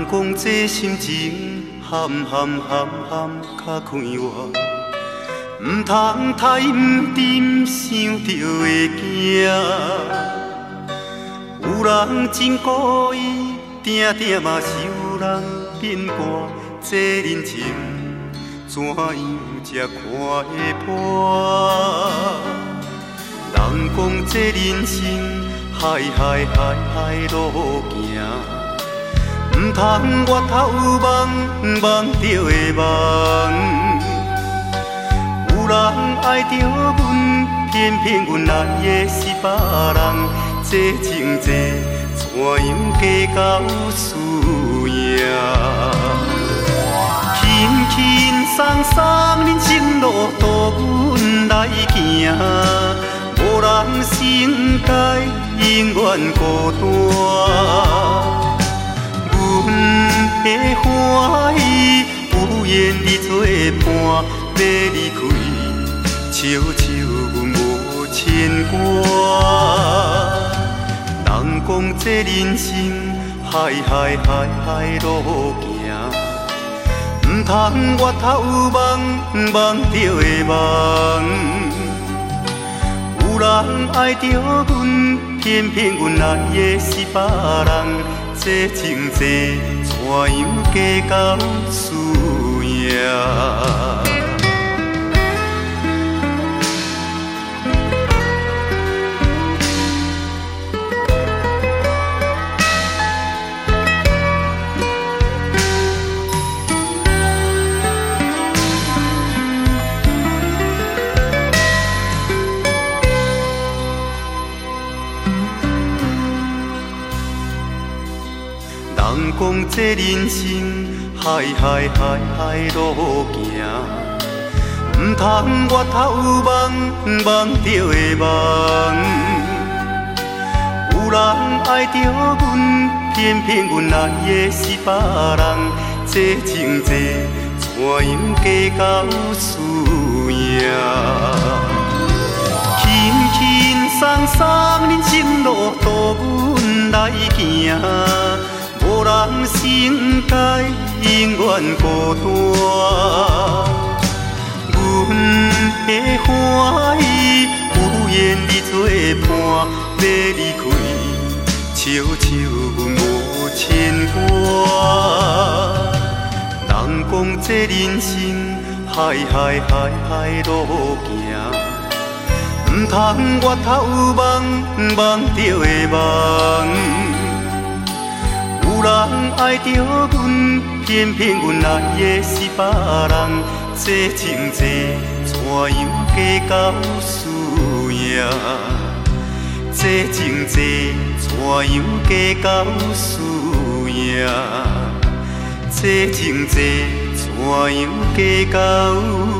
讲这心情含较快活，唔通太唔沉，想着会惊。有人真故意，定嘛是有人变卦。这人情怎样才看会破？人讲这人生海路行。唔通越头梦着会梦，有人爱着阮，偏阮爱的是别人。这情债怎样计较输赢？轻松人生路途阮来行，无人生该永远孤单。阮的欢喜有缘你作伴，要离开，笑阮无牵挂。人讲这人生海路行，唔通越头梦着会梦。有人爱着阮，偏阮爱的是别人。这情债怎样计较输赢？人讲这人生海路行，唔通越头梦着会梦。有人爱着阮，偏阮爱的是别人。这情债怎样计较输赢？轻松人生路途阮来行。无人生该永远孤单，阮的欢喜有缘你作伴，要离开，笑阮无牵挂。人讲这人生海路行，唔通越头梦着会梦。有人爱着阮，偏阮爱的是别人。这情债怎样计较输赢？这情债怎样计较输赢？这情债怎样计较？